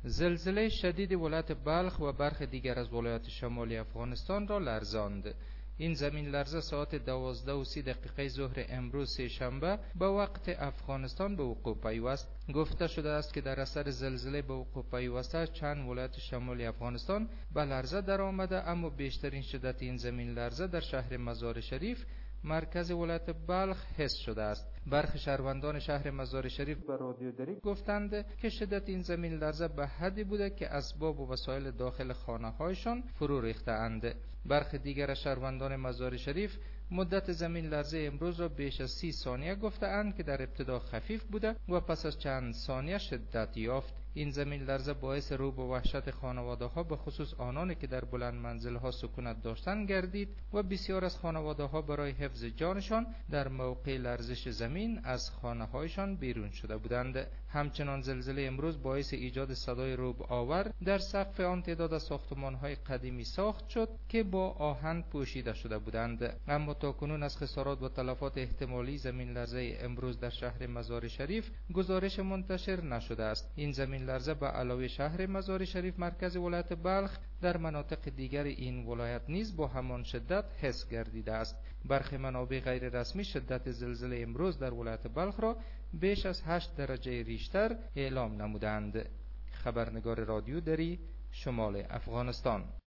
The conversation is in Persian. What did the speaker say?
زلزله شدید ولایت بلخ و برخی دیگر از ولایات شمالی افغانستان را لرزاند. این زمین لرزه ساعت 12:30 ظهر امروز سه‌شنبه به وقت افغانستان به وقوع پیوست. گفته شده است که در اثر زلزله به وقوع پیوسته چند ولایت شمالی افغانستان به لرزه درآمده، اما بیشترین شدت این زمین لرزه در شهر مزار شریف مرکز ولایت بلخ حس شده است. برخی شهروندان شهر مزار شریف به رادیو دری گفتند که شدت این زمین لرزه به حدی بوده که اسباب و وسایل داخل خانه هایشان فرو ریخته اند. برخی دیگر از شهروندان مزار شریف مدت زمین لرزه امروز را بیش از 30 ثانیه گفته اند که در ابتدا خفیف بوده و پس از چند ثانیه شدت یافت. این زمین لرزه باعث روب و وحشت خانواده ها، به خصوص آنانی که در بلند منزل ها سکونت داشتند گردید و بسیار از خانواده ها برای حفظ جانشان در موقع لرزش زمین از خانه هایشان بیرون شده بودند. همچنان زلزله امروز باعث ایجاد صدای روب آور در سقف آن تعداد از ساختمان های قدیمی ساخت شد که با آهن پوشیده شده بودند، اما تاکنون از خسارات و تلفات احتمالی زمین لرزه امروز در شهر مزار شریف گزارش منتشر نشده است. این زمین لرزه به علاوه شهر مزار شریف مرکز ولایت بلخ در مناطق دیگر این ولایت نیز با همان شدت حس گردیده است. برخی منابع غیر رسمی شدت زلزله امروز در ولایت بلخ را بیش از 8 درجه ریشتر اعلام نمودند. خبرنگار رادیو دری، شمال افغانستان.